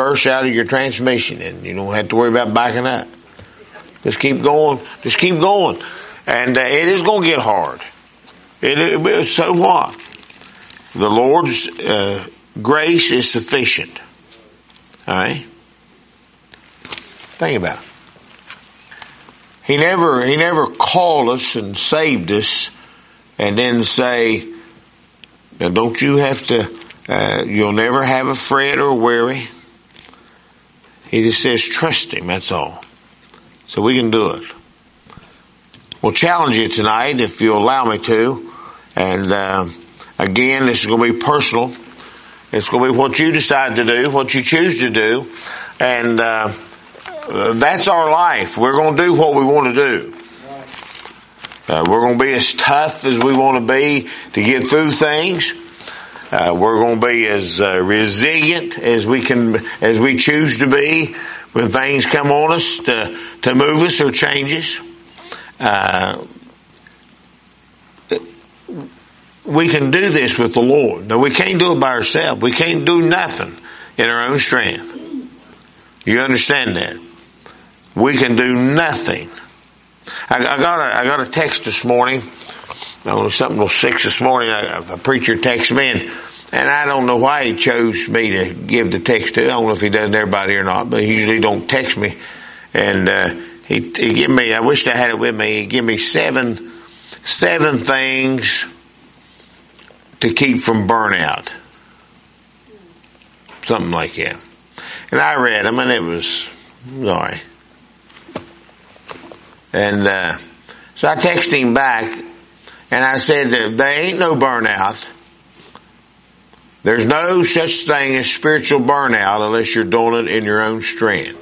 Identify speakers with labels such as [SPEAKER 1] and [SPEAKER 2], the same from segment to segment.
[SPEAKER 1] reverse out of your transmission, and you don't have to worry about backing up. Just keep going. Just keep going. And it is going to get hard. So what? The Lord's grace is sufficient. All right? Think about it. He never called us and saved us and then say, now don't you have to, you'll never have a fret or worry. He just says trust Him, that's all. So we can do it. We'll challenge you tonight if you'll allow me to. And again, this is going to be personal. It's going to be what you decide to do, what you choose to do. And that's our life. We're going to do what we want to do. We're going to be as tough as we want to be to get through things. We're going to be as resilient as we choose to be when things come on us to move us or change us. We can do this with the Lord. No, we can't do it by ourselves. We can't do nothing in our own strength. You understand that? We can do nothing. I got a text this morning. Something was 6 this morning. A preacher texted me, and I don't know why he chose me to give the text to. I don't know if he does to everybody or not, but he usually don't text me. And he gave me. I wish I had it with me. He gave me seven things to keep from burnout. Something like that. And I read them, and it was sorry. And so I texted him back, and I said that there ain't no burnout. There's no such thing as spiritual burnout unless you're doing it in your own strength.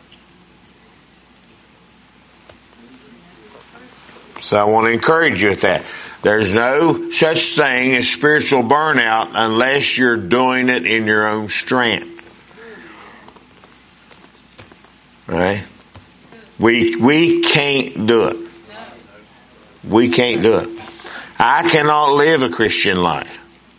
[SPEAKER 1] So I want to encourage you with that. There's no such thing as spiritual burnout unless you're doing it in your own strength. All right? We can't do it. We can't do it. I cannot live a Christian life.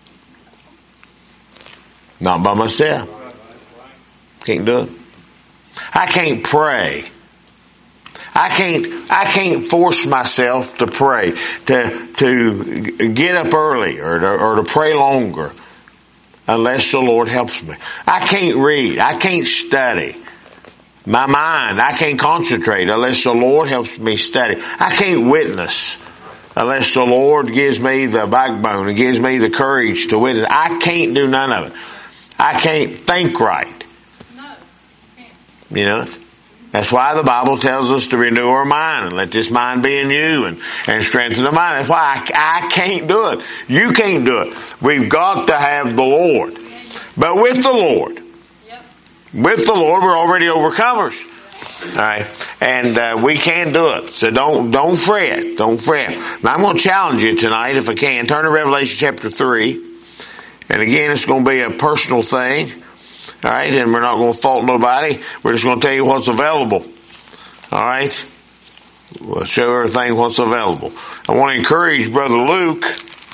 [SPEAKER 1] Not by myself. Can't do it. I can't pray. I can't force myself to pray, to get up early or to pray longer unless the Lord helps me. I can't read. I can't study. My mind, I can't concentrate unless the Lord helps me study. I can't witness unless the Lord gives me the backbone and gives me the courage to witness. I can't do none of it. I can't think right. You know? That's why the Bible tells us to renew our mind and let this mind be in you and strengthen the mind. That's why I can't do it. You can't do it. We've got to have the Lord. But with the Lord, we're already overcomers. All right. And we can do it. So don't fret. Don't fret. Now I'm going to challenge you tonight, if I can. Turn to Revelation chapter 3. And again, it's going to be a personal thing. All right, and we're not going to fault nobody. We're just going to tell you what's available. All right? We'll show everything what's available. I want to encourage Brother Luke.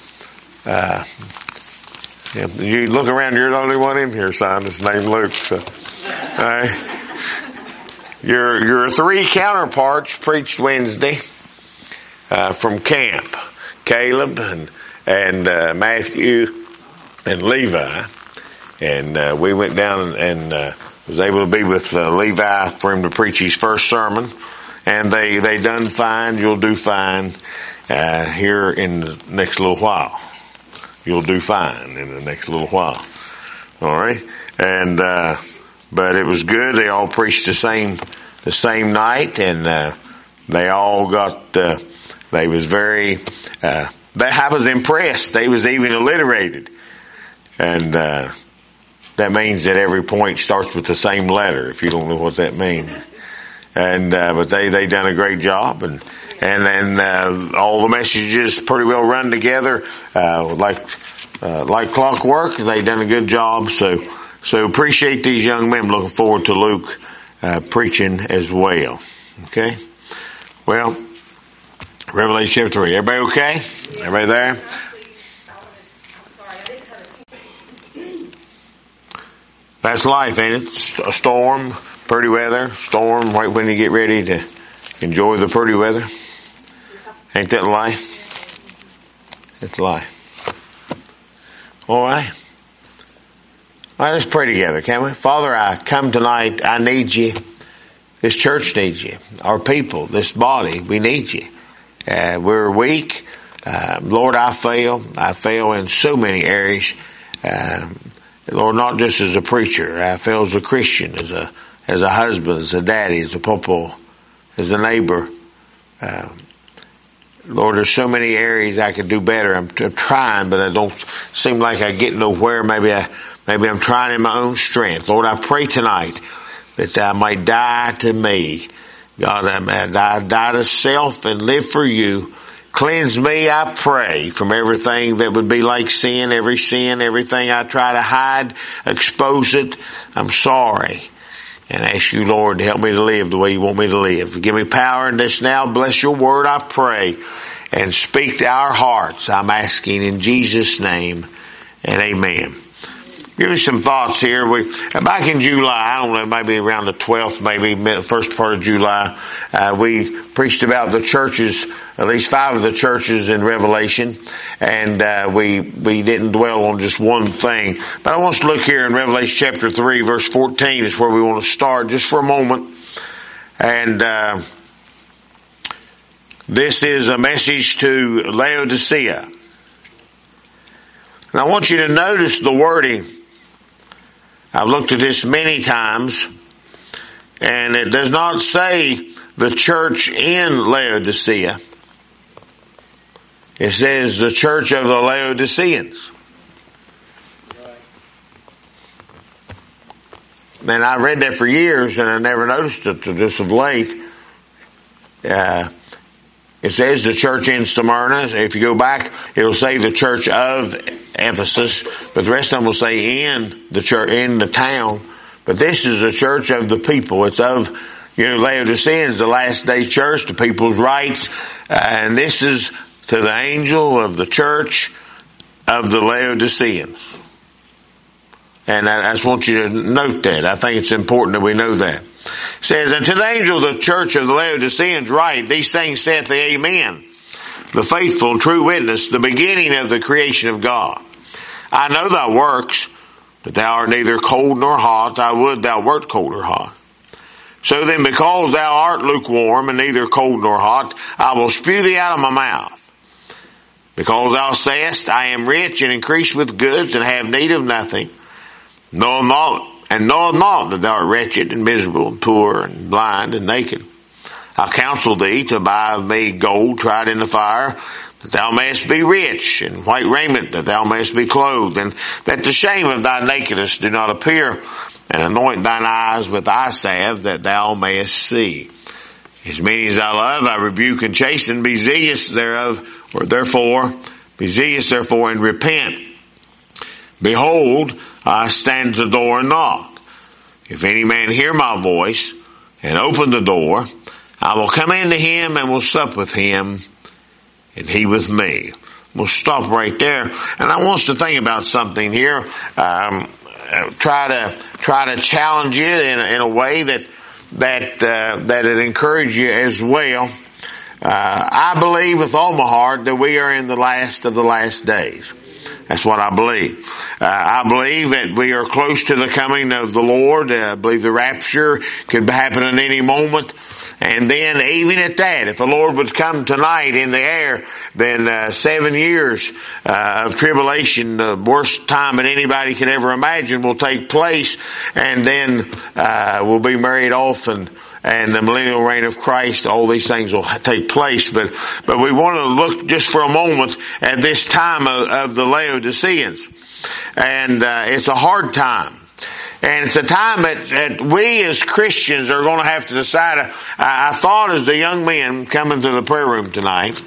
[SPEAKER 1] You look around, you're the only one in here, son. It's named Luke. So. All right? Your 3 counterparts preached Wednesday from camp. Caleb and Matthew and Levi. And we went down and was able to be with Levi for him to preach his first sermon. And they done fine. You'll do fine here in the next little while. You'll do fine in the next little while. All right. And but it was good. They all preached the same night, and they all got. They was very. I was impressed. They was even alliterated, and. That means that every point starts with the same letter, if you don't know what that means. And, but they done a great job, and all the messages pretty well run together, like clockwork. They done a good job, so appreciate these young men. Looking forward to Luke, preaching as well. Okay? Well, Revelation chapter 3. Everybody okay? Everybody there? That's life, ain't it? A storm, pretty weather, storm, right when you get ready to enjoy the pretty weather. Ain't that life? It's life. All right. All right, let's pray together, can we? Father, I come tonight. I need you. This church needs you. Our people, this body, we need you. We're weak. Lord, I fail. I fail in so many areas. Lord, not just as a preacher. I fail as a Christian, as a husband, as a daddy, as a papa, as a neighbor. Lord, there's so many areas I could do better. I'm trying, but I don't seem like I get nowhere. Maybe I'm trying in my own strength. Lord, I pray tonight that I might die to me. God, I die to self and live for you. Cleanse me, I pray, from everything that would be like sin, everything I try to hide, expose it. I'm sorry. And ask you, Lord, to help me to live the way you want me to live. Give me power in this now. Bless your word, I pray. And speak to our hearts. I'm asking in Jesus' name. And amen. Give me some thoughts here. Back in July, I don't know, maybe around the 12th, maybe first part of July, we preached about the churches, at least 5 of the churches in Revelation, and we didn't dwell on just one thing. But I want us to look here in Revelation chapter 3, verse 14 is where we want to start just for a moment. And this is a message to Laodicea. And I want you to notice the wording. I've looked at this many times, and it does not say the church in Laodicea. It says the church of the Laodiceans. And I read that for years, and I never noticed it until just of late. It says the church in Smyrna. If you go back, it'll say the church of Ephesus, but the rest of them will say in the church, in the town. But this is the church of the people. It's of, Laodiceans, the last day church, the people's rights. And this is to the angel of the church of the Laodiceans. And I just want you to note that. I think it's important that we know that. It says, and to the angel of the church of the Laodiceans write, these things saith the Amen, the faithful and true witness, the beginning of the creation of God. I know thy works, that thou art neither cold nor hot. I would thou wert cold or hot. So then, because thou art lukewarm and neither cold nor hot, I will spew thee out of my mouth. Because thou sayest, I am rich and increase with goods and have need of nothing, knoweth not that thou art wretched and miserable and poor and blind and naked. I counsel thee to buy of me gold tried in the fire, that thou mayest be rich, and white raiment, that thou mayest be clothed, and that the shame of thy nakedness do not appear, and anoint thine eyes with eye salve, that thou mayest see. As many as I love, I rebuke and chasten. Be zealous therefore, and repent. Behold, I stand at the door and knock. If any man hear my voice, and open the door, I will come into him and will sup with him, and he with me. We'll stop right there. And I want us to think about something here. Try to challenge you in a way that it encourage you as well. I believe with all my heart that we are in the last of the last days. That's what I believe. I believe that we are close to the coming of the Lord. I believe the rapture could happen at any moment. And then even at that, if the Lord would come tonight in the air, then 7 years of tribulation, the worst time that anybody could ever imagine, will take place. And then we'll be married off and the millennial reign of Christ. All these things will take place. But we want to look just for a moment at this time of the Laodiceans. And it's a hard time. And it's a time that we as Christians are going to have to decide. I thought as the young men coming to the prayer room tonight,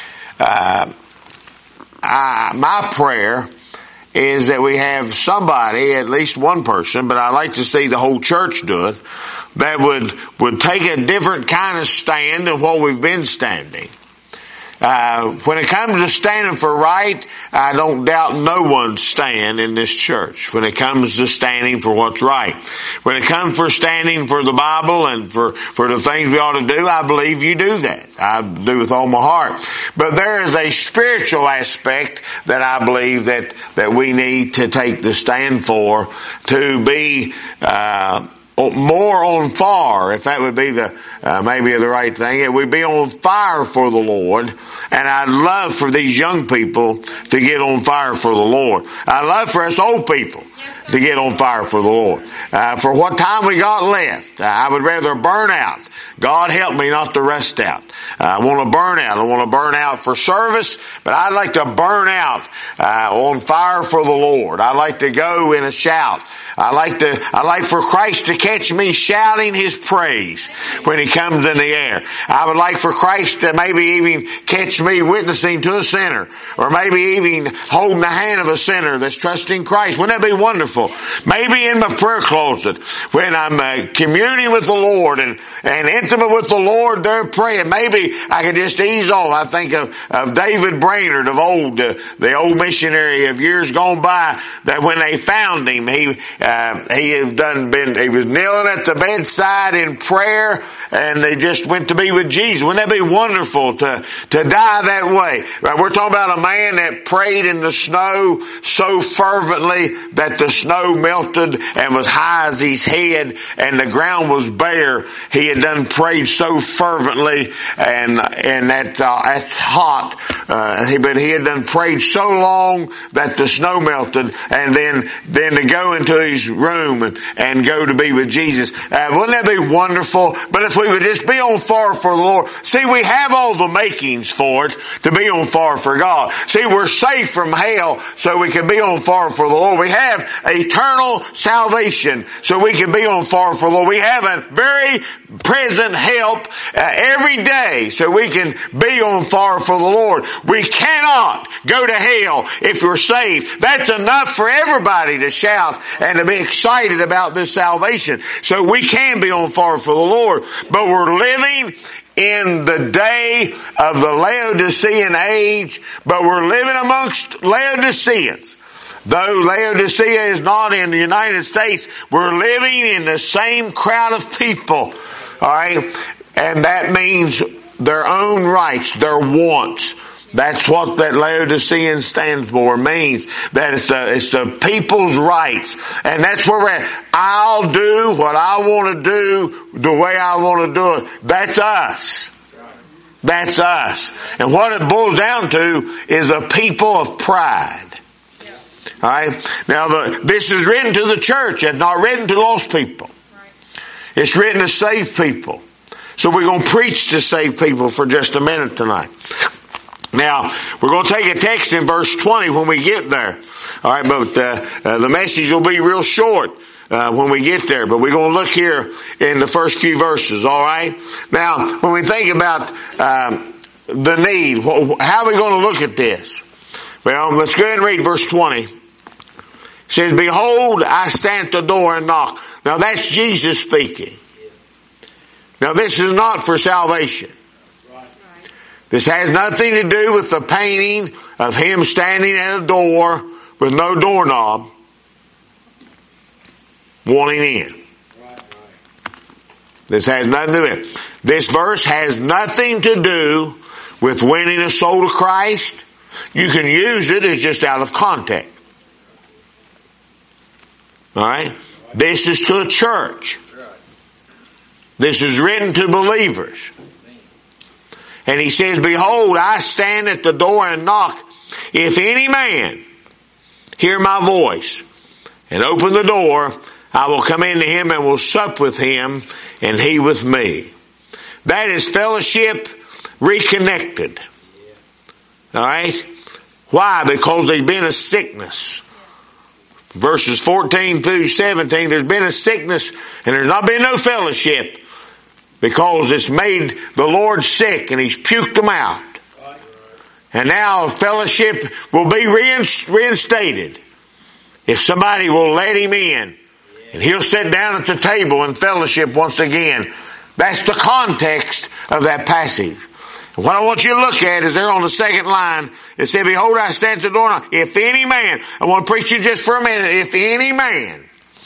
[SPEAKER 1] my prayer is that we have somebody, at least one person, but I'd like to see the whole church do it, that would take a different kind of stand than what we've been standing. when it comes to standing for right, I don't doubt no one stand in this church. When it comes to standing for what's right. When it comes for standing for the Bible and for the things we ought to do, I believe you do that. I do with all my heart. But there is a spiritual aspect that I believe that we need to take the stand for, to be more on fire, if that would be maybe the right thing. It would be on fire for the Lord. And I'd love for these young people to get on fire for the Lord. I'd love for us old people to get on fire for the Lord. For what time we got left, I would rather burn out. God help me not to rust out. I want to burn out. I want to burn out for service, but I'd like to burn out on fire for the Lord. I like to go in a shout. I like for Christ to catch me shouting His praise when He comes in the air. I would like for Christ to maybe even catch me witnessing to a sinner, or maybe even holding the hand of a sinner that's trusting Christ. Wouldn't that be wonderful? Maybe in my prayer closet when I'm communing with the Lord and intimate with the Lord, they're praying. Maybe I could just ease off. I think of David Brainerd of old, the old missionary of years gone by, that when they found him, he was kneeling at the bedside in prayer, and they just went to be with Jesus. Wouldn't that be wonderful to die that way? We're talking about a man that prayed in the snow so fervently that the snow melted and was high as his head and the ground was bare. He had done prayed so fervently and that hot, but he had done prayed so long that the snow melted, and then to go into his room and go to be with Jesus. Wouldn't that be wonderful? But if we would just be on fire for the Lord. See, we have all the makings for it to be on fire for God. See, we're safe from hell so we can be on fire for the Lord. We have eternal salvation so we can be on fire for the Lord. We have a very present help every day so we can be on fire for the Lord. We cannot go to hell if we're saved. That's enough for everybody to shout and to be excited about this salvation. So we can be on fire for the Lord. But we're living in the day of the Laodicean age, but we're living amongst Laodiceans. Though Laodicea is not in the United States, we're living in the same crowd of people. Alright? And that means their own rights, their wants. That's what that Laodicean stands for, means that it's the people's rights. And that's where we're at. I'll do what I want to do the way I want to do it. That's us. That's us. And what it boils down to is a people of pride. Alright? Now this is written to the church. It's not written to lost people. It's written to save people. So we're going to preach to save people for just a minute tonight. Now, we're going to take a text in verse 20 when we get there. Alright, but the message will be real short when we get there. But we're going to look here in the first few verses, alright? Now, when we think about the need, how are we going to look at this? Well, let's go ahead and read verse 20. It says, "Behold, I stand at the door and knock." Now, that's Jesus speaking. Now, this is not for salvation. This has nothing to do with the painting of Him standing at a door with no doorknob wanting in. This has nothing to do with it. This verse has nothing to do with winning a soul to Christ. You can use it, it's just out of context. Alright? This is to a church. This is written to believers. And He says, "Behold, I stand at the door and knock. If any man hear my voice and open the door, I will come into him and will sup with him and he with me." That is fellowship reconnected. Alright? Why? Because there's been a sickness. Verses 14 through 17, there's been a sickness and there's not been no fellowship because it's made the Lord sick and He's puked them out. And now fellowship will be reinstated if somebody will let Him in. And He'll sit down at the table and fellowship once again. That's the context of that passage. What I want you to look at is there on the second line. It said, behold, I stand at the door. If any man, I want to preach you just for a minute. If any man.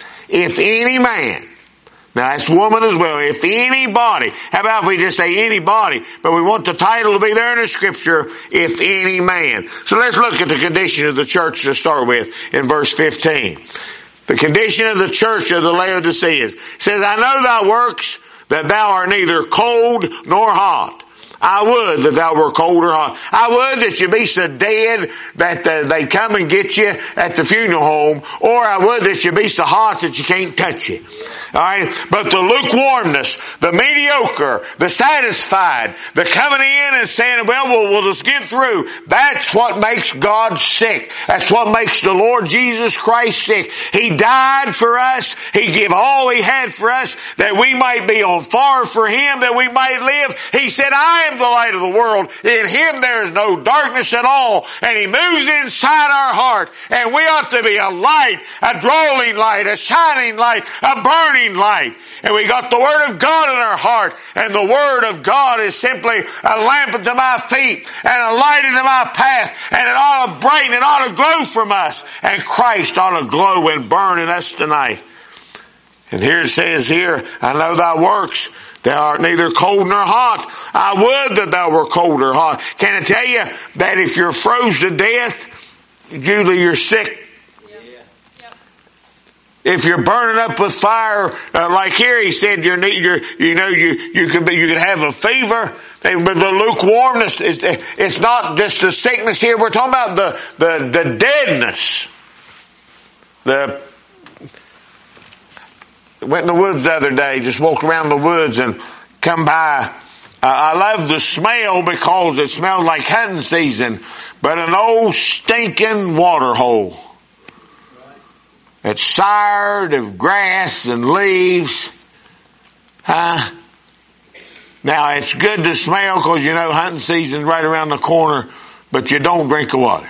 [SPEAKER 1] Now that's woman as well. If anybody. How about if we just say anybody, but we want the title to be there in the scripture, if any man. So let's look at the condition of the church to start with in verse 15. The condition of the church of the Laodiceans. It says, I know thy works, that thou art neither cold nor hot. I would that thou were cold or hot. I would that you be so dead that they come and get you at the funeral home, or I would that you be so hot that you can't touch it. Alright? But the lukewarmness, the mediocre, the satisfied, the coming in and saying, well, we'll just get through. That's what makes God sick. That's what makes the Lord Jesus Christ sick. He died for us. He gave all He had for us that we might be on fire for Him, that we might live. He said, I am the light of the world. In Him there is no darkness at all. And He moves inside our heart. And we ought to be a light, a drawing light, a shining light, a burning light. And we got the Word of God in our heart. And the Word of God is simply a lamp unto my feet and a light into my path. And it ought to brighten, it ought to glow from us. And Christ ought to glow and burn in us tonight. And here it says here, I know thy works. Thou art neither cold nor hot. I would that thou were cold or hot. Can I tell you that if you're froze to death, usually you're sick. If you're burning up with fire, like here he said, you could have a fever. But the lukewarmness it's not just the sickness here. We're talking about the deadness. Went in the woods the other day, just walked around the woods and come by. I love the smell because it smells like hunting season, but an old stinking water hole. It's sired of grass and leaves. Now it's good to smell because you know hunting season's right around the corner, but you don't drink the water.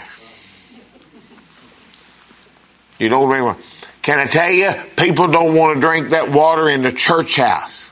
[SPEAKER 1] You don't drink water. Can I tell you, people don't want to drink that water in the church house.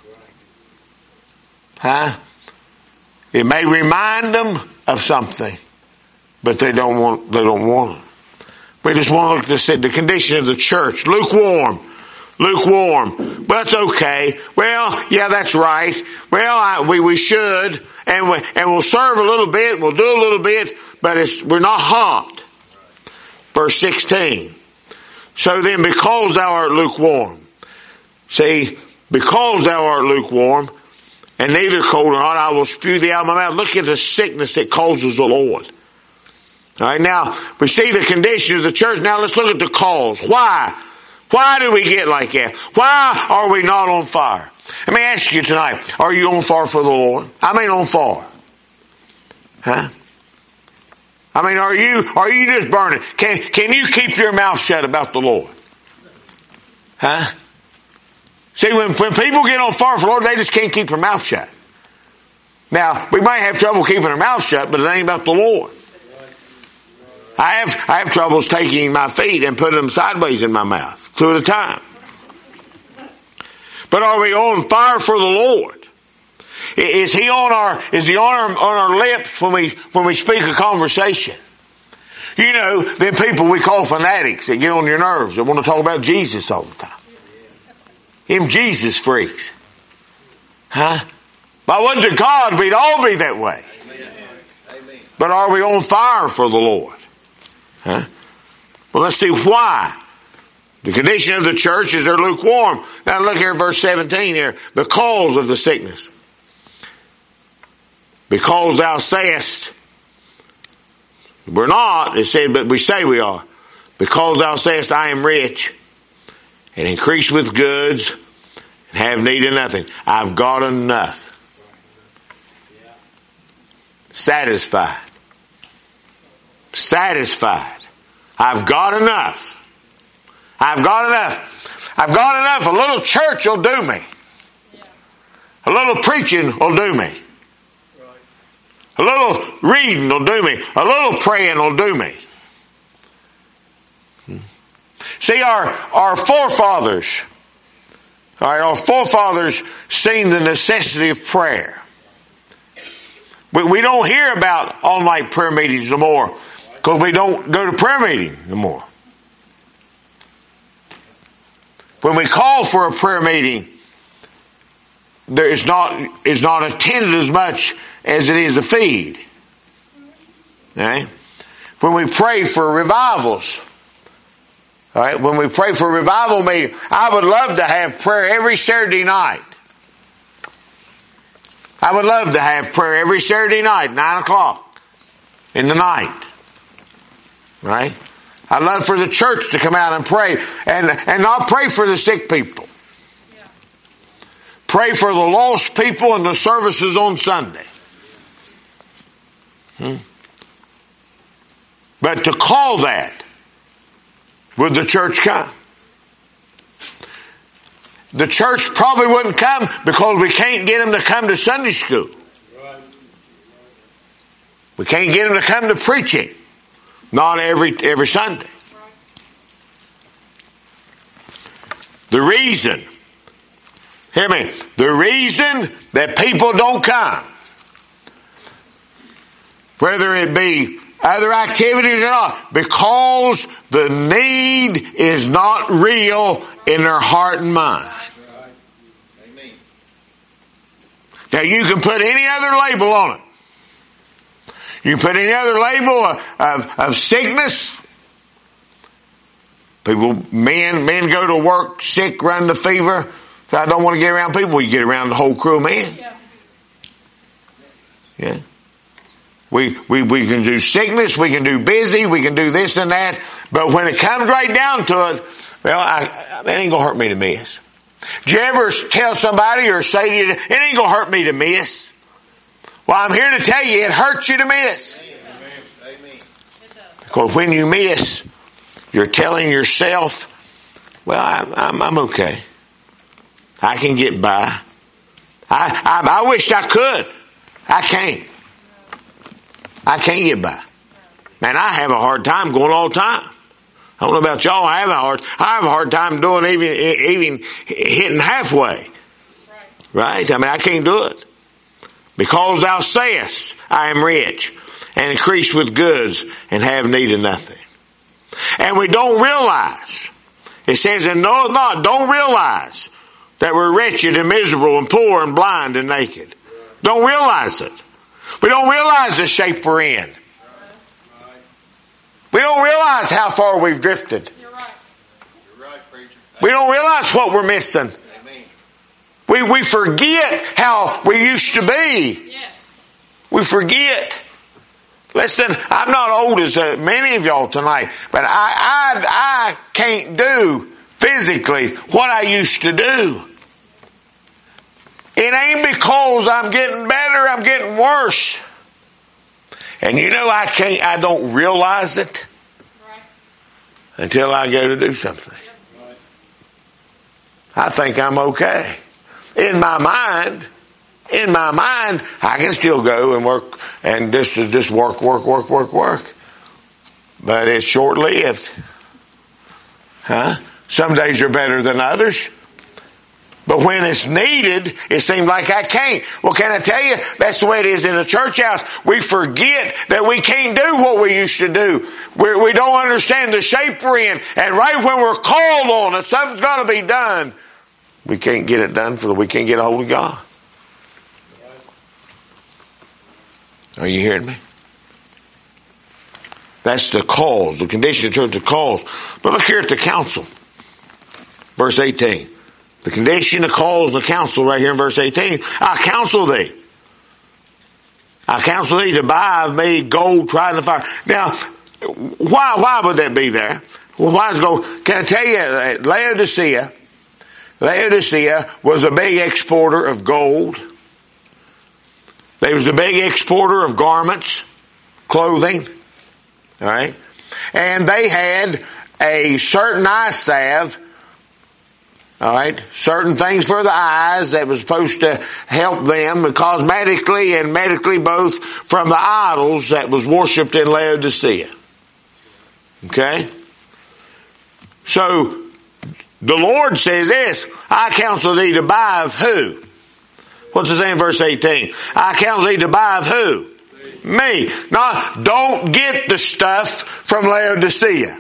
[SPEAKER 1] It may remind them of something, but they don't want it. We just want to look at the condition of the church. Lukewarm. But that's okay. Well, yeah, that's right. Well, we should, and we'll serve a little bit, we'll do a little bit, but we're not hot. Verse 16. So then, because thou art lukewarm, because thou art lukewarm, and neither cold nor hot, I will spew thee out of my mouth. Look at the sickness that causes the Lord. Alright, now, we see the condition of the church. Now let's look at the cause. Why? Why do we get like that? Why are we not on fire? Let me ask you tonight, are you on fire for the Lord? I mean on fire. I mean, are you just burning? Can you keep your mouth shut about the Lord? See, when people get on fire for the Lord, they just can't keep their mouth shut. Now, we might have trouble keeping our mouth shut, but it ain't about the Lord. I have troubles taking my feet and putting them sideways in my mouth, 2 at a time. But are we on fire for the Lord? Is he on our lips when we speak a conversation? You know, them people we call fanatics that get on your nerves, that want to talk about Jesus all the time. Them Jesus freaks. By word to God, we'd all be that way. Amen. But are we on fire for the Lord? Well, let's see why. The condition of the church is they're lukewarm. Now look here at verse 17 here. The cause of the sickness. Because thou sayest, we're not, it said, but we say we are. Because thou sayest, I am rich, and increase with goods, and have need of nothing. I've got enough. Satisfied. I've got enough. A little church will do me. A little preaching will do me. A little reading will do me. A little praying will do me. See, our forefathers seen the necessity of prayer. We don't hear about all-night prayer meetings no more because we don't go to prayer meeting no more. When we call for a prayer meeting, it's not attended as much as it is a feed. Okay? When we pray for revivals, all right, when we pray for revival meeting, I would love to have prayer every Saturday night. I would love to have prayer every Saturday night, 9 o'clock in the night. Right? I'd love for the church to come out and pray and not pray for the sick people. Yeah. Pray for the lost people in the services on Sunday. But to call that, would the church come? The church probably wouldn't come because we can't get them to come to Sunday school. We can't get them to come to preaching. Not every Sunday. The reason, hear me, the reason that people don't come, whether it be other activities or not, because the need is not real in their heart and mind. Amen. Now you can put any other label on it. You can put any other label of sickness. Men go to work sick, run the fever. So I don't want to get around people. You get around the whole crew of men. Yeah. We can do sickness, we can do busy, we can do this and that. But when it comes right down to it, well, it ain't gonna hurt me to miss. Did you ever tell somebody or say to you, it ain't gonna hurt me to miss? Well, I'm here to tell you, it hurts you to miss. Amen. Because when you miss, you're telling yourself, well, I'm okay. I can get by. I wished I could. I can't. I can't get by. Man, I have a hard time going all the time. I don't know about y'all. I have a hard time doing even hitting halfway. Right? I mean, I can't do it. Because thou sayest, I am rich and increase with goods and have need of nothing. And we don't realize. It says, and know it not, don't realize that we're wretched and miserable and poor and blind and naked. Don't realize it. We don't realize the shape we're in. We don't realize how far we've drifted. You're right, preacher. We don't realize what we're missing. We forget how we used to be. We forget. Listen, I'm not old as many of y'all tonight, but I can't do physically what I used to do. It ain't because I'm getting better, I'm getting worse. And you know, I don't realize it until I go to do something. I think I'm okay. In my mind, I can still go and work and just work. But it's short-lived. Some days are better than others. But when it's needed, it seems like I can't. Well, can I tell you, that's the way it is in the church house. We forget that we can't do what we used to do. We don't understand the shape we're in. And right when we're called on that something's got to be done, we can't get it done we can't get a hold of God. Are you hearing me? That's the cause, the condition of the church, the cause. But look here at the counsel. Verse 18. The condition, the cause, and the counsel right here in verse 18. I counsel thee. I counsel thee to buy of me gold tried in the fire. Now, why would that be there? Well, why is gold? Can I tell you, Laodicea was a big exporter of gold. They was a big exporter of garments, clothing. All right. And they had a certain eye salve. All right. Certain things for the eyes that was supposed to help them cosmetically and medically both from the idols that was worshipped in Laodicea. Okay. So, the Lord says this, I counsel thee to buy of who? What's it say in verse 18? I counsel thee to buy of who? Me. Now, don't get the stuff from Laodicea.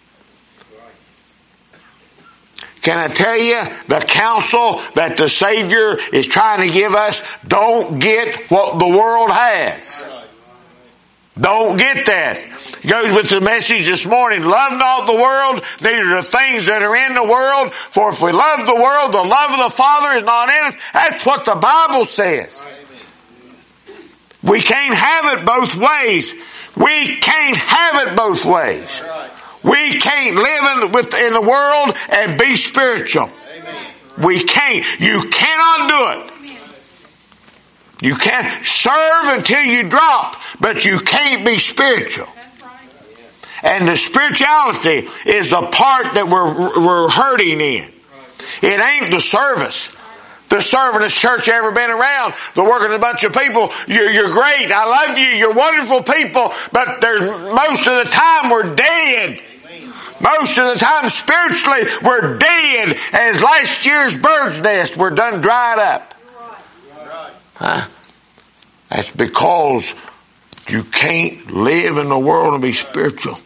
[SPEAKER 1] Can I tell you the counsel that the Savior is trying to give us? Don't get what the world has. Don't get that. It goes with the message this morning. Love not the world, neither the things that are in the world. For if we love the world, the love of the Father is not in us. That's what the Bible says. We can't have it both ways. We can't have it both ways. We can't live in the world and be spiritual. We can't. You cannot do it. You can't serve until you drop, but you can't be spiritual. And the spirituality is the part that we're hurting in. It ain't the service. The servantest church ever been around. The working a bunch of people. You're great. I love you. You're wonderful people. But most of the time we're dead. Most of the time spiritually we're dead. As last year's bird's nest, we're done dried up. Huh? That's because you can't live in the world and be spiritual.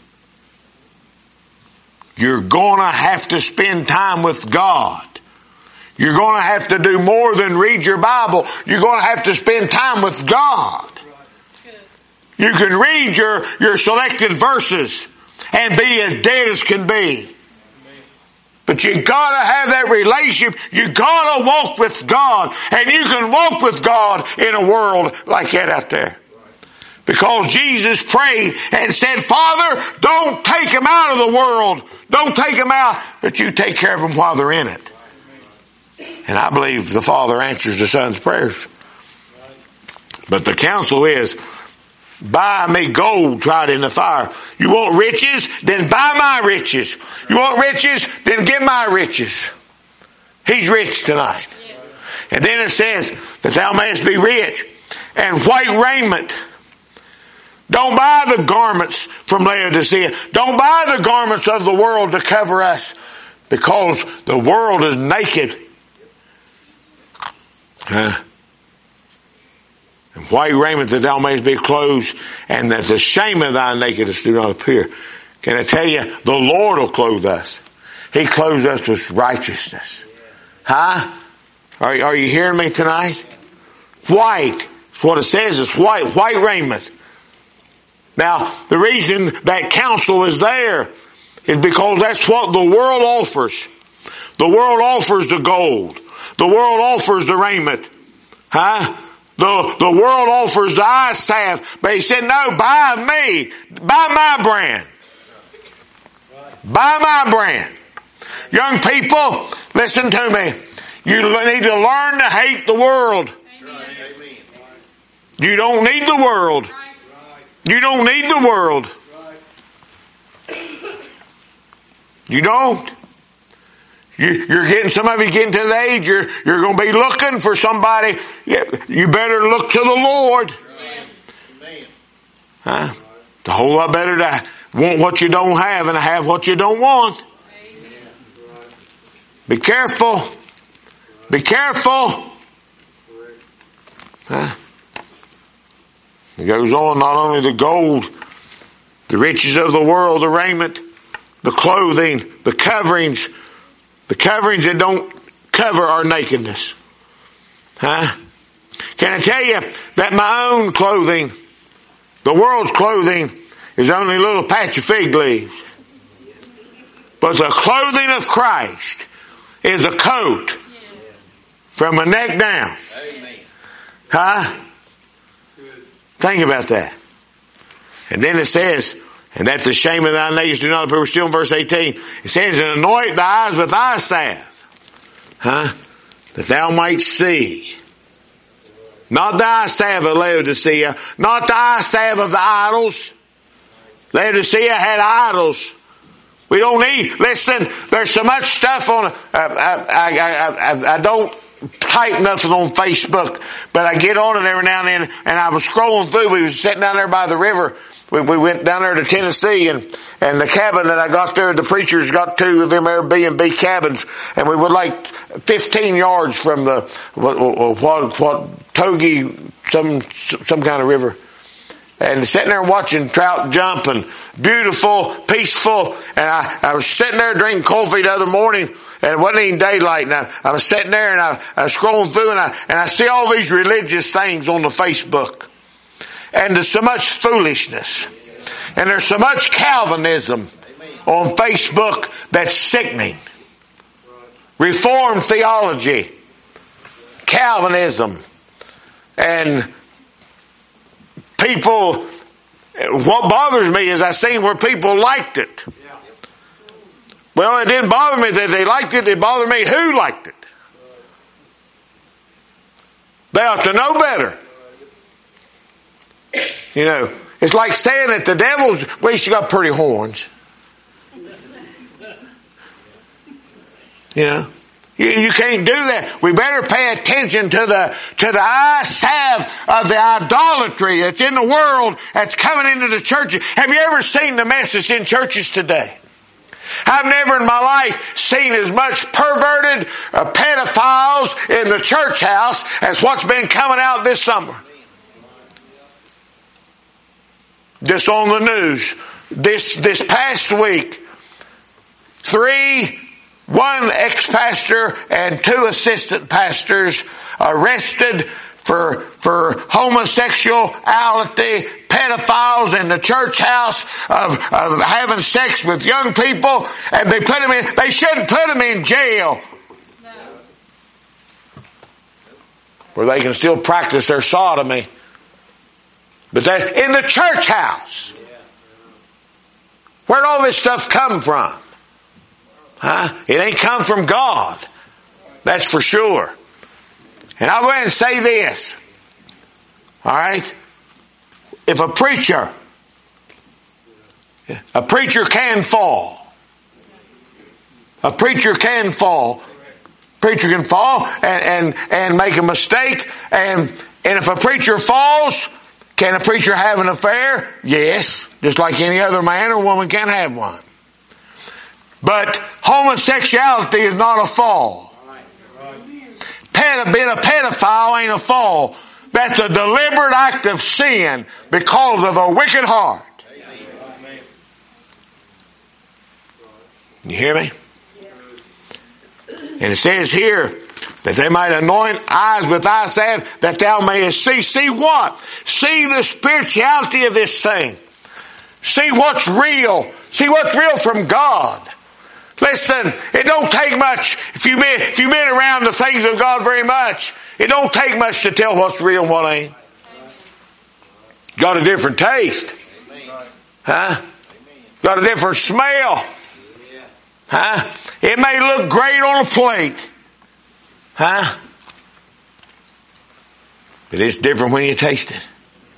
[SPEAKER 1] You're gonna have to spend time with God. You're gonna have to do more than read your Bible. You're gonna have to spend time with God. You can read your selected verses and be as dead as can be. But you gotta have that relationship. You gotta walk with God. And you can walk with God in a world like that out there. Because Jesus prayed and said, Father, don't take them out of the world. Don't take them out, but you take care of them while they're in it. And I believe the Father answers the Son's prayers. But the counsel is, buy me gold tried in the fire. You want riches? Then buy my riches. You want riches? Then give my riches. He's rich tonight. And then it says that thou mayest be rich and white raiment. Don't buy the garments from Laodicea. Don't buy the garments of the world to cover us, because the world is naked. And white raiment that thou mayest be clothed, and that the shame of thy nakedness do not appear. Can I tell you, the Lord will clothe us. He clothes us with righteousness. Huh? Are you hearing me tonight? White. That's what it says. It's white. White raiment. Now, the reason that counsel is there is because that's what the world offers. The world offers the gold. The world offers the raiment. Huh? The world offers the eye salve. But he said, no, buy me. Buy my brand. Buy my brand. Young people, listen to me. You need to learn to hate the world. You don't need the world. You don't need the world. You don't. You're getting, some of you getting to the age, you're going to be looking for somebody. You better look to the Lord. Huh? It's a whole lot better to want what you don't have and have what you don't want. Be careful. Be careful. Huh? It goes on, not only the gold, the riches of the world, the raiment, the clothing, the coverings that don't cover our nakedness. Huh? Can I tell you that my own clothing, the world's clothing, is only a little patch of fig leaves. But the clothing of Christ is a coat from the neck down. Huh? Think about that. And then it says, and that the shame of thy nakedness do not appear. We're still in verse 18. It says, and anoint thy eyes with thy salve. Huh? That thou might see. Not the eye salve of Laodicea. Not the eye salve of the idols. Laodicea had idols. We don't need, listen, there's so much stuff on, I don't type nothing on Facebook, but I get on it every now and then, and I was scrolling through. We was sitting down there by the river we went down there to Tennessee, and the cabin that I got there, the preachers got 2 of them Airbnb cabins, and we were like 15 yards from the what Togi, some kind of river. And sitting there watching trout jump, and beautiful, peaceful. And I was sitting there drinking coffee the other morning, and it wasn't even daylight. And I was sitting there, and I was scrolling through, and I see all these religious things on the Facebook. And there's so much foolishness. And there's so much Calvinism on Facebook that's sickening. Reformed theology. Calvinism. And people, what bothers me is I seen where people liked it. Well, it didn't bother me that they liked it. It bothered me who liked it. They ought to know better. You know, it's like saying that the devil's, well, she's got pretty horns. You know, you can't do that. We better pay attention to the eye salve of the idolatry that's in the world that's coming into the churches. Have you ever seen the mess that's in churches today? I've never in my life seen as much perverted pedophiles in the church house as what's been coming out this summer. Just on the news, this past week, 1 ex-pastor and 2 assistant pastors arrested for homosexuality, pedophiles in the church house of having sex with young people, and they shouldn't put them in jail. No. Where they can still practice their sodomy. But they're in the church house. Where'd all this stuff come from? Huh? It ain't come from God. That's for sure. And I'll go ahead and say this. All right? If a preacher can fall. A preacher can fall. Preacher can fall and make a mistake. And if a preacher falls, can a preacher have an affair? Yes. Just like any other man or woman can have one. But homosexuality is not a fall. Being a pedophile ain't a fall. That's a deliberate act of sin because of a wicked heart. You hear me? And it says here that they might anoint eyes with eye salve that thou mayest see. See what? See the spirituality of this thing. See what's real. See what's real from God. Listen, it don't take much. If you've been around the things of God very much, it don't take much to tell what's real and what ain't. Got a different taste. Huh? Got a different smell. Huh? It may look great on a plate. Huh? But it's different when you taste it.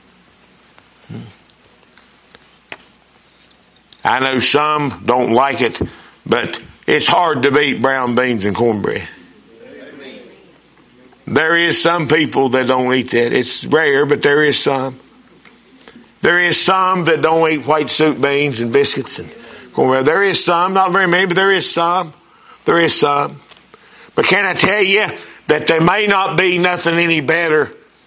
[SPEAKER 1] I know some don't like it, but it's hard to beat brown beans and cornbread. There is some people that don't eat that. It's rare, but there is some. There is some that don't eat white soup beans and biscuits and cornbread. There is some, not very many, but there is some. There is some. But can I tell you that there may not be nothing any better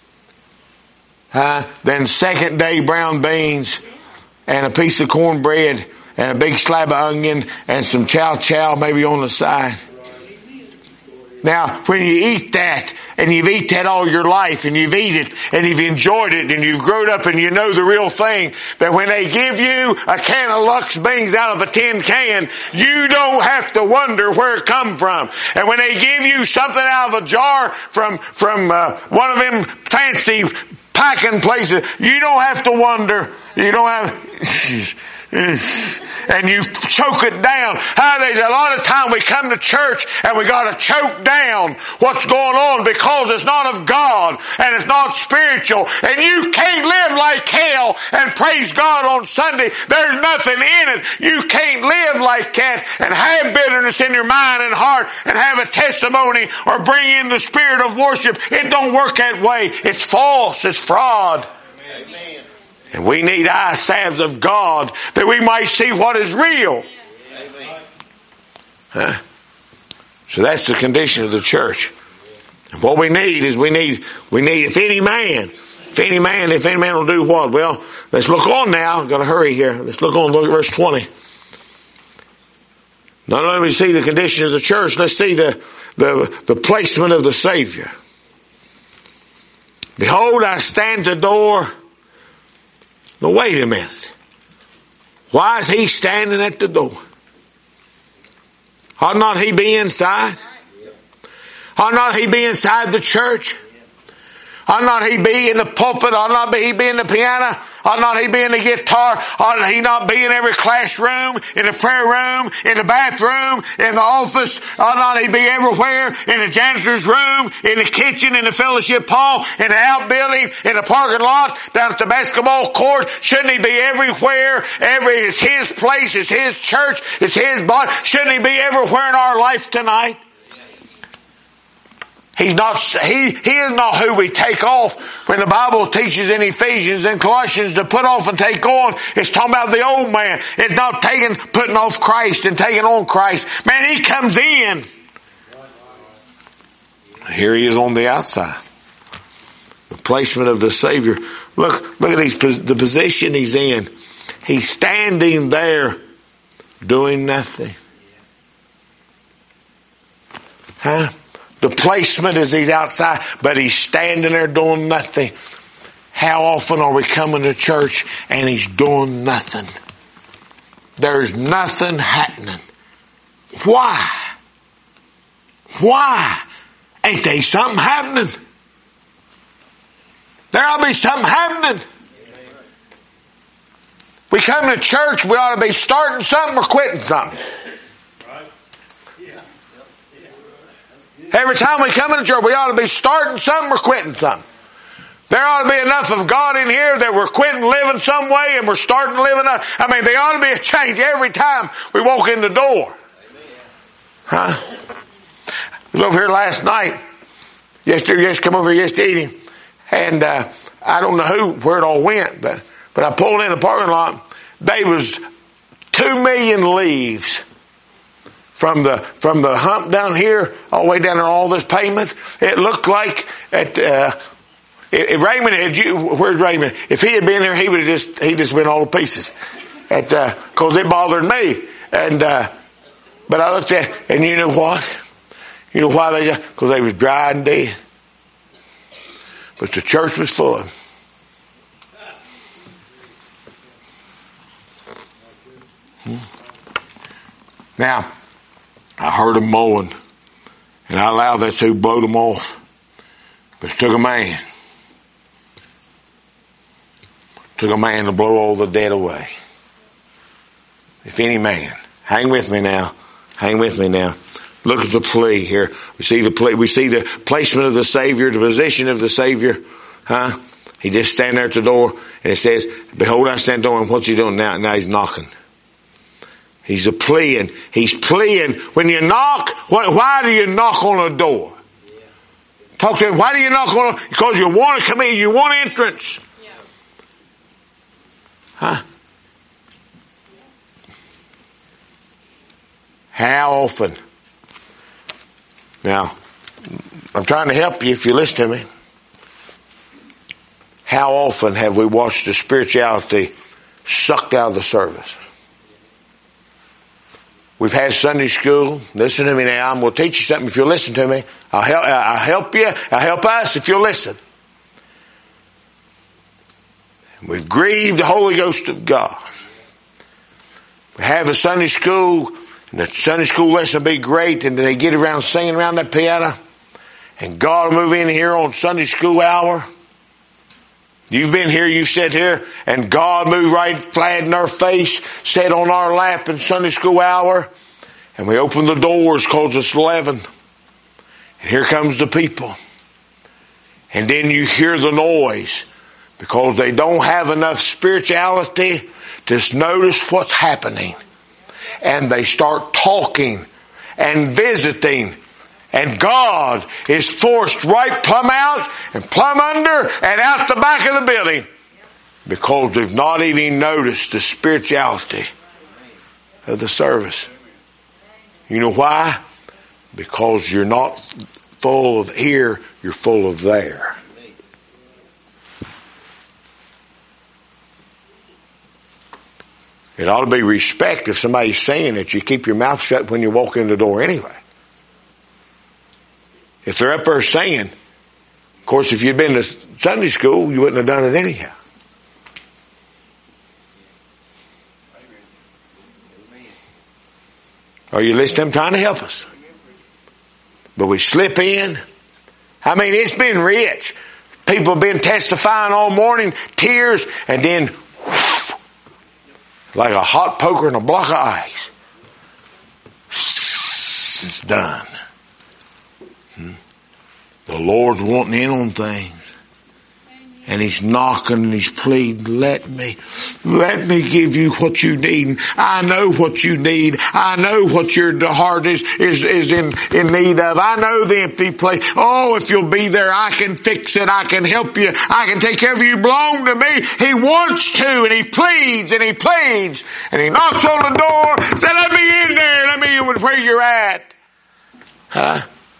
[SPEAKER 1] than second day brown beans and a piece of cornbread and a big slab of onion and some chow maybe on the side. Now, when you eat that, and you've eaten that all your life, and you've eaten it, and you've enjoyed it, and you've grown up and you know the real thing, that when they give you a can of Lux Beans out of a tin can, you don't have to wonder where it come from. And when they give you something out of a jar from one of them fancy packing places, you don't have to wonder. You don't have... and you choke it down. There's a lot of time we come to church and we got to choke down what's going on because it's not of God and it's not spiritual, and you can't live like hell and praise God on Sunday. There's nothing in it. You can't live like that and have bitterness in your mind and heart and have a testimony or bring in the spirit of worship. It don't work that way. It's false. It's fraud. Amen. And we need eye salves of God that we might see what is real. Huh? So that's the condition of the church. And what we need is we need if any man will do what? Well, let's look on now. I've got to hurry here. Let's look at verse 20. Not only do we see the condition of the church, let's see the placement of the Savior. Behold, I stand at the door. Now wait a minute. Why is he standing at the door? Ought not he be inside? Ought not he be inside the church? Ought not he be in the pulpit? Ought not he be in the piano? Ought not he be in the guitar? Ought he not be in every classroom, in the prayer room, in the bathroom, in the office? Ought not he be everywhere, in the janitor's room, in the kitchen, in the fellowship hall, in the outbuilding, in the parking lot, down at the basketball court? Shouldn't he be everywhere? It's his place, it's his church, it's his body. Shouldn't he be everywhere in our life tonight? He is not who we take off. When the Bible teaches in Ephesians and Colossians to put off and take on, it's talking about the old man. It's not putting off Christ and taking on Christ. Man, he comes in. Here he is on the outside. The placement of the Savior. Look at the position he's in. He's standing there doing nothing. Huh? The placement is he's outside, but he's standing there doing nothing. How often are we coming to church and he's doing nothing? There's nothing happening. Why? Why? Ain't there something happening? There ought to be something happening. We come to church, we ought to be starting something or quitting something. Every time we come into church, we ought to be starting something or quitting something. There ought to be enough of God in here that we're quitting living some way and we're starting living. I mean, there ought to be a change every time we walk in the door. Huh? I was over here last night. Come over here yesterday evening. And I don't know where it all went, but I pulled in the parking lot. There was 2 million leaves. From the hump down here, all the way down there, all this pavement, it looked like where's Raymond? If he had been there, he just went all to pieces. Cause it bothered me. But I looked at, and you know what? You know why cause they was dry and dead. But the church was full. Now, I heard them mowing, and I allowed that to blow them off. But it took a man. Took a man to blow all the dead away. If any man. Hang with me now. Look at the plea here. We see the plea. We see the placement of the Savior, the position of the Savior. Huh? He just stand there at the door, and it says, behold, I stand at the door, and what's he doing now? Now he's knocking. He's pleading. He's pleading. When you knock, why do you knock on a door? Talk to him. Why do you knock on a door? Because you want to come in. You want entrance. Huh? How often? Now, I'm trying to help you if you listen to me. How often have we watched the spirituality sucked out of the service? We've had Sunday school. Listen to me now. I'm going to teach you something if you'll listen to me. I'll help you. I'll help us if you'll listen. We've grieved the Holy Ghost of God. We have a Sunday school, and the Sunday school lesson will be great, and they get around singing around that piano, and God will move in here on Sunday school hour. You've been here, you sit here, and God moved right flat in our face, sat on our lap in Sunday school hour, and we open the doors because it's 11. And here comes the people. And then you hear the noise because they don't have enough spirituality to notice what's happening. And they start talking and visiting. And God is forced right plumb out and plumb under and out the back of the building. because they've not even noticed the spirituality of the service. You know why? Because you're not full of here, you're full of there. It ought to be respect if somebody's saying that you keep your mouth shut when you walk in the door anyway. If they're up there saying, of course, if you'd been to Sunday school, you wouldn't have done it anyhow. Are you listening? I'm trying to help us. But we slip in. I mean, it's been rich. People have been testifying all morning, tears, and then whoosh, like a hot poker in a block of ice. It's done. The Lord's wanting in on things. And He's knocking and He's pleading, let me give you what you need. I know what you need. I know what your heart is in need of. I know the empty place. Oh, if you'll be there, I can fix it. I can help you. I can take care of you. You belong to me. He wants to, and He pleads and He pleads. And He knocks on the door, says, let me in there. Let me in where you're at. Huh?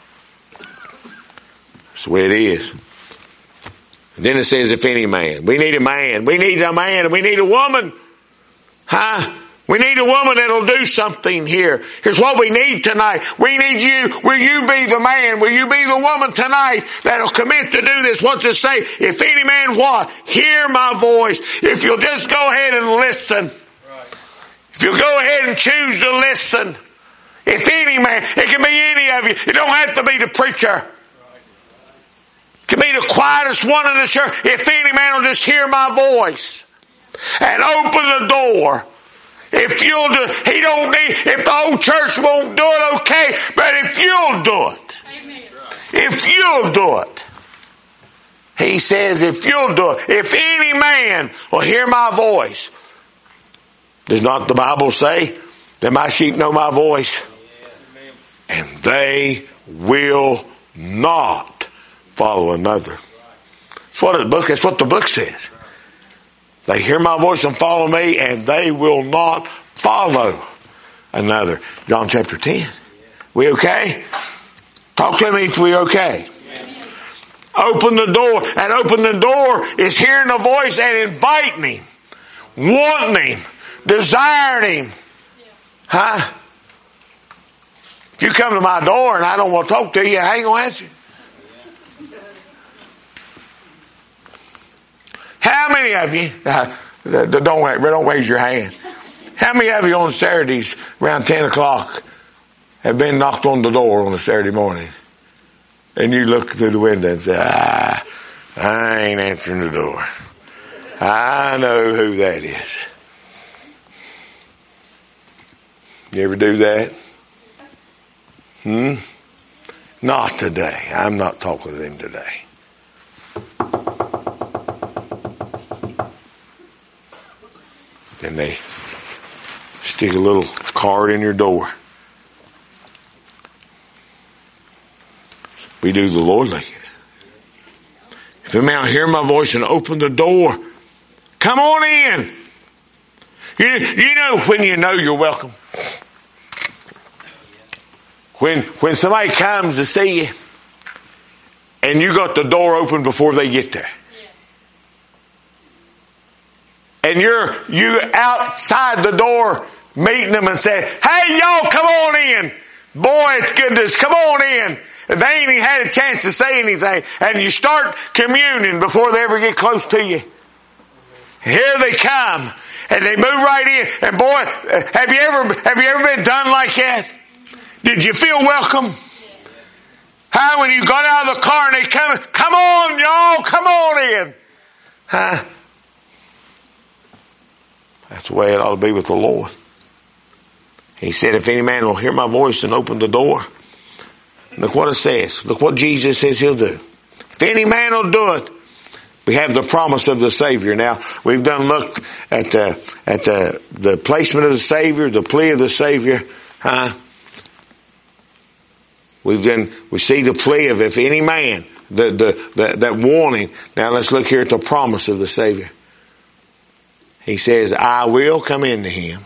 [SPEAKER 1] That's the way it is. And then it says, if any man. We need a man. We need a man. And we need a woman. Huh? We need a woman that'll do something here. Here's what we need tonight. We need you. Will you be the man? Will you be the woman tonight that'll commit to do this? What's it say? If any man what? Hear my voice. If you'll just go ahead and listen. If you'll go ahead and choose to listen. If any man, it can be any of you. It don't have to be the preacher. It can be the quietest one in the church. If any man will just hear my voice and open the door. If you'll do, he don't need, if the whole church won't do it, okay, but if you'll do it. Amen. If you'll do it. He says, if you'll do it. If any man will hear my voice. Does not the Bible say that my sheep know my voice? And they will not follow another. That's what the book says. They hear my voice and follow me, and they will not follow another. John chapter 10. We okay? Talk to me if we okay. Open the door. And open the door is hearing the voice and inviting Him. Wanting Him. Desiring Him. Huh? If you come to my door and I don't want to talk to you, I ain't going to answer. How many of you, don't raise your hand. How many of you on Saturdays around 10 o'clock have been knocked on the door on a Saturday morning? And you look through the window and say, I ain't answering the door. I know who that is. You ever do that? Not today. I'm not talking to them today. Then they stick a little card in your door. We do the Lord like it. If a man hear my voice and open the door, come on in. You know when you know you're welcome. When somebody comes to see you and you got the door open before they get there. And you're outside the door meeting them and saying, hey y'all, come on in. Boy, it's goodness, come on in. And they ain't even had a chance to say anything. And you start communing before they ever get close to you. Here they come. And they move right in. And boy, have you ever been done like that? Did you feel welcome? How when you got out of the car and they come on y'all, come on in. Huh? That's the way it ought to be with the Lord. He said, if any man will hear my voice and open the door. Look what it says. Look what Jesus says He'll do. If any man will do it. We have the promise of the Savior. Now, we've done looked at the placement of the Savior, the plea of the Savior. We see the plea of if any man, that warning. Now let's look here at the promise of the Savior. He says, I will come into him.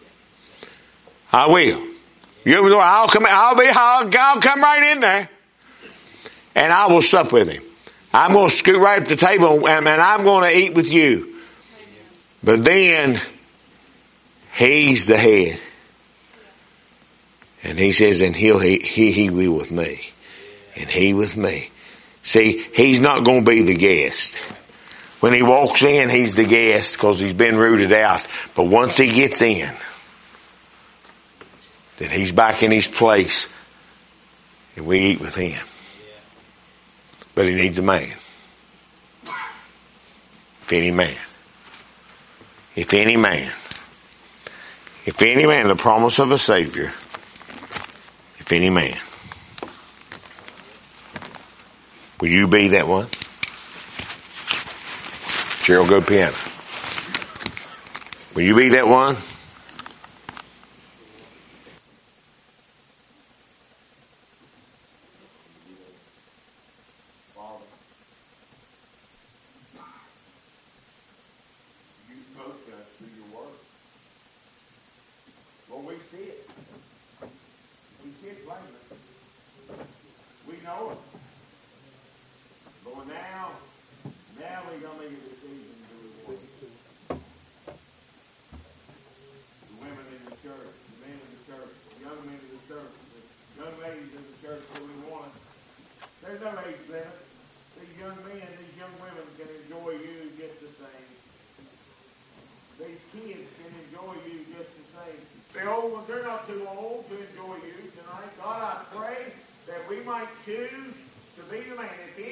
[SPEAKER 1] I will. You open the door, I'll come right in there. And I will sup with him. I'm going to scoot right up to the table and I'm going to eat with you. But then, he's the head. And he says, and he will with me. And he with me. See, he's not going to be the guest. When he walks in, he's the guest because he's been rooted out. But once he gets in, then he's back in his place. And we eat with him. But he needs a man. If any man. If any man. If any man, the promise of a Savior. If any man. Will you be that one? Cheryl, go piano. Will you be that one? You spoke to us through your word. Well, we see it. We see it plainly. We know it. But now we're going to make a decision to reward the women in the church, the men in the church, the young men in the church, the young ladies in the church that we want. There's no age limit. These young men, these young women can enjoy you just the same. These kids can enjoy you just the same. They're not too old to enjoy you tonight. God, I pray that we might choose to be the man. If